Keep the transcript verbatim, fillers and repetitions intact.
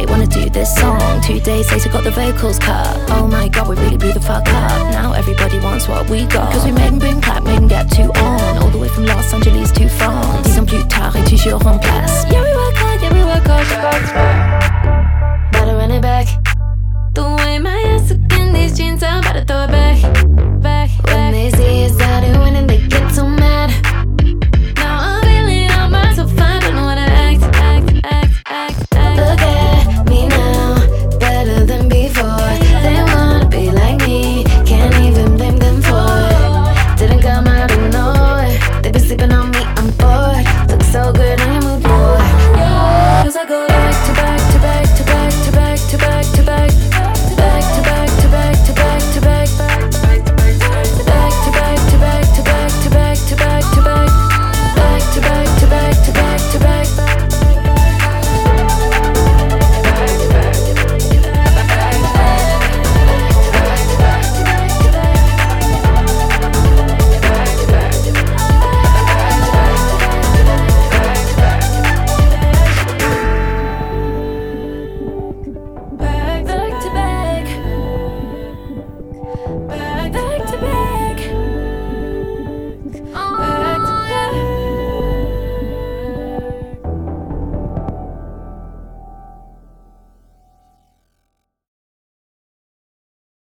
day, wanna do this song. Two days later got the vocals cut. Oh my god, we really blew the fuck up. Now everybody wants what we got, cause we made them boom clap, made them get too on. All the way from Los Angeles to France. Dix ans plus tard et toujours en place. Yeah we work hard, yeah we work hard.